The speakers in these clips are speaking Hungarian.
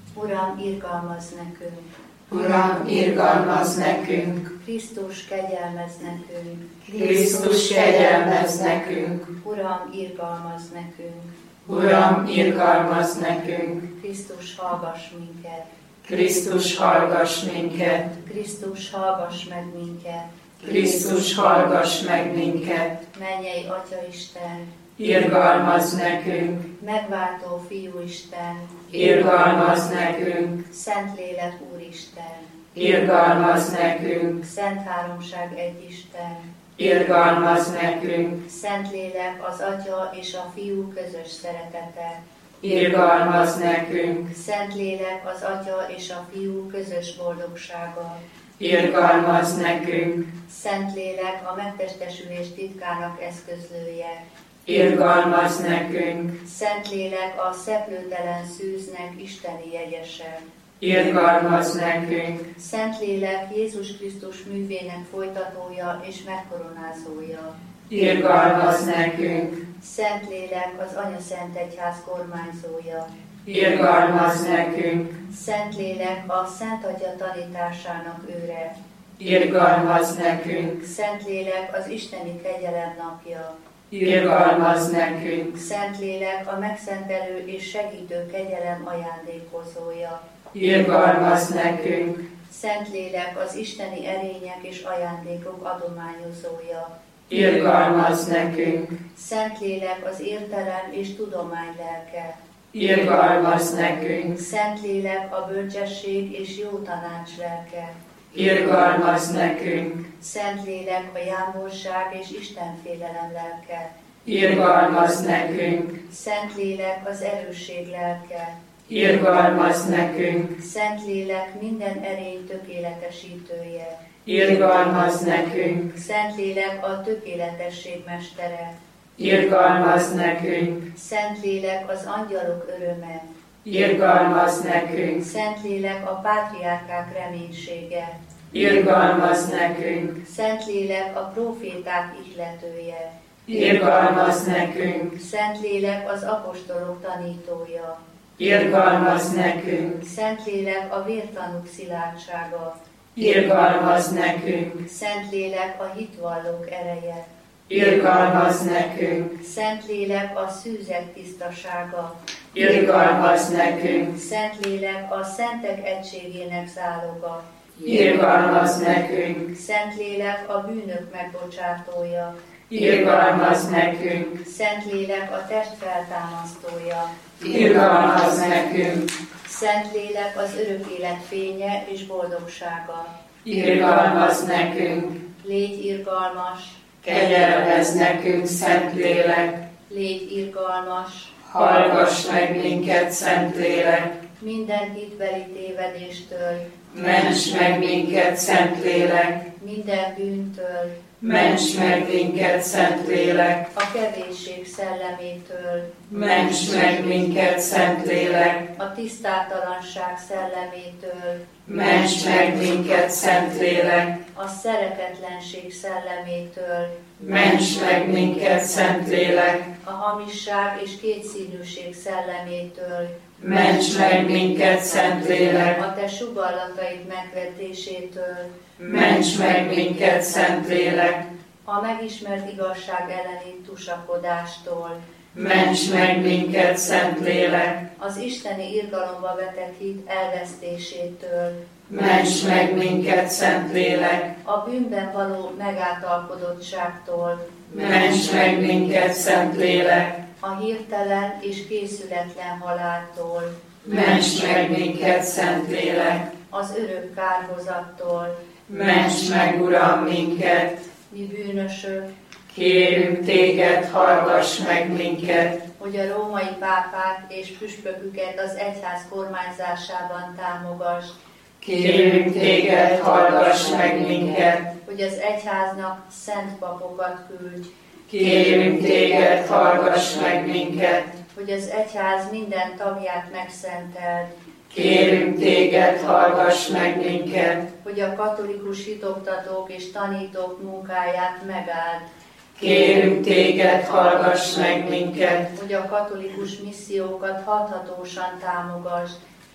Uram, irgalmazz nekünk! Uram, irgalmazz nekünk! Krisztus, kegyelmezz nekünk! Krisztus, kegyelmezz nekünk! Uram, irgalmazz nekünk! Uram, irgalmazz nekünk! Krisztus, hallgass minket! Krisztus, hallgass minket! Krisztus, hallgass meg minket! Krisztus, hallgass meg minket! Mennyei Atyaisten! Irgalmazz nekünk! Megváltó Fiúisten! Irgalmazz nekünk! Szentlélek Úristen! Irgalmazz nekünk! Szent Háromság Egyisten! Irgalmazz nekünk! Szentlélek az Atya és a Fiú közös szeretete! Irgalmazz nekünk! Szentlélek az Atya és a Fiú közös boldogsága! Irgalmazz nekünk! Szentlélek a megtestesülés titkának eszközlője! Irgalmazz nekünk! Szentlélek a szeplőtelen szűznek isteni jegyese! Irgalmazz nekünk! Szentlélek Jézus Krisztus művének folytatója és megkoronázója! Irgalmazz nekünk! Szentlélek az Anyaszent Egyház kormányzója! Irgalmazz nekünk! Szentlélek a Szent Atya tanításának őre! Irgalmazz nekünk! Szentlélek az isteni kegyelem napja! Irgalmazz nekünk! Szentlélek a megszentelő és segítő kegyelem ajándékozója! Irgalmazz nekünk! Szentlélek az isteni erények és ajándékok adományozója! Irgalmazz nekünk! Szentlélek az értelem és tudomány lelke! Irgalmazz nekünk! Szentlélek a bölcsesség és jó tanács lelke! Irgalmazz nekünk! Szentlélek a jámborság és istenfélelem lelke! Irgalmazz nekünk! Szentlélek az erősség lelke! Irgalmazz nekünk! Szentlélek minden erény tökéletesítője! Irgalmazz nekünk! Szentlélek a tökéletesség mestere! Irgalmazz nekünk! Szentlélek az angyalok öröme! Irgalmazz nekünk! Szentlélek a pátriárkák reménysége! Irgalmazz nekünk! Szentlélek a próféták ihletője! Irgalmazz nekünk! Szentlélek az apostolok tanítója! Irgalmazz nekünk! Szentlélek a vértanúk szilárdsága! Irgalmazz nekünk! Szentlélek a hitvallók ereje! Irgalmazz nekünk! Szentlélek a szűzek tisztasága! Irgalmazz nekünk! Szentlélek a szentek egységének záloga! Irgalmazz nekünk! Szentlélek a bűnök megbocsátója! Irgalmazz nekünk! Szentlélek a test feltámasztója! Irgalmazz nekünk! Szentlélek az örök élet fénye és boldogsága! Irgalmazz nekünk! Légy irgalmas! Kegyelmezz nekünk, Szentlélek! Légy irgalmas! Hallgass meg minket, Szentlélek! Minden hitbeli tévedéstől! Ments meg minket, Szentlélek! Minden bűntől! Ments meg minket, Szentlélek! A kevésség szellemétől! Ments meg minket, Szentlélek! A tisztátalanság szellemétől! Ments meg minket, Szentlélek! A szeretetlenség szellemétől! Ments meg minket, Szentlélek! A hamisság és kétszínűség szellemétől! Ments meg minket, Szentlélek! A te sugallataid megvetésétől! Ments meg minket, Szentlélek! A megismert igazság elleni tusakodástól! Ments meg minket, Szentlélek! Az isteni irgalomba vetett hit elvesztésétől! Ments meg minket, Szentlélek! A bűnben való megátalkodottságtól! Ments meg minket, Szentlélek! A hirtelen és készületlen haláltól! Ments meg minket, Szentlélek! Az örök kárhozattól! Ments meg, Uram, minket! Mi bűnösök, Kérünk téged, hallgass meg minket! hogy a római pápát és püspöküket az egyház kormányzásában támogass, Kérünk téged, hallgass meg minket! hogy az egyháznak szent papokat küldj, Kérünk téged, hallgass meg minket! hogy az egyház minden tagját megszenteld, Kérünk téged, hallgass meg minket! hogy a katolikus hitoktatók és tanítók munkáját megáld, Kérünk téged, hallgass meg minket! hogy a katolikus missziókat hathatósan támogasd,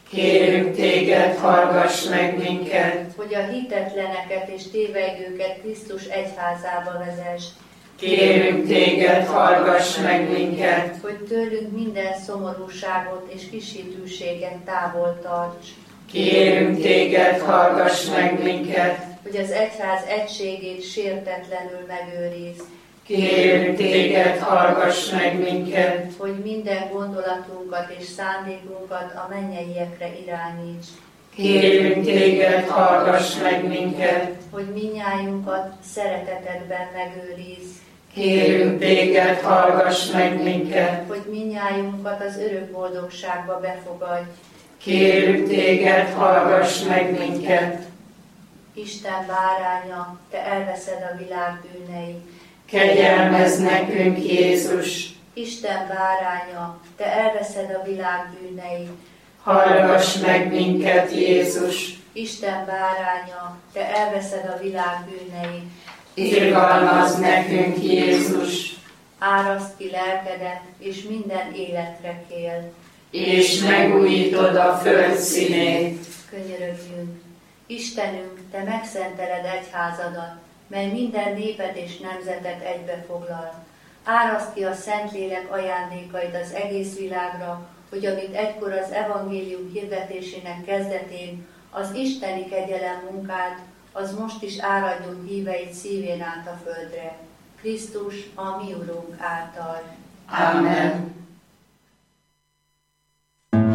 Kérünk téged, hallgass meg minket. Hogy a hitetleneket és tévegőket Krisztus egyházába vezess. Kérünk téged, hallgass meg minket. Hogy tőlünk minden szomorúságot és kisítőséget távol tarts. Kérünk téged, hallgass meg minket. Hogy az egyház egységét sértetlenül megőrizd. Kérünk téged, hallgass meg minket. Hogy minden gondolatunkat és szándékunkat a mennyeiekre irányíts. Kérünk téged, hallgass meg minket. Hogy minnyájunkat szeretetedben megőrizd. Kérünk téged, hallgass meg minket. Hogy minnyájunkat az örök boldogságba befogadj. Kérünk téged, hallgass meg minket. Isten báránya, te elveszed a világ bűneit. Kegyelmezz nekünk, Jézus. Isten báránya, te elveszed a világ bűneit. Hallgass meg minket, Jézus. Isten báránya, te elveszed a világ bűneit. Irgalmazz nekünk, Jézus. Áraszd ki lelkedet, és minden életre kél. És megújítod a föld színét. Könyörögjünk. Istenünk, te megszenteled egyházadat, mely minden népet és nemzetet egybefoglal. Áraszd ki a Szentlélek ajándékait az egész világra, hogy amit egykor az evangélium hirdetésének kezdetén az isteni kegyelem munkát, az most is áradjon híveit szívén át a földre. Krisztus, a mi Urunk által. Amen.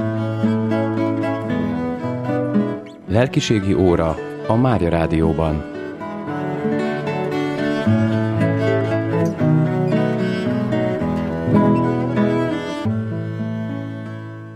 Lelkiségi óra a Mária Rádióban.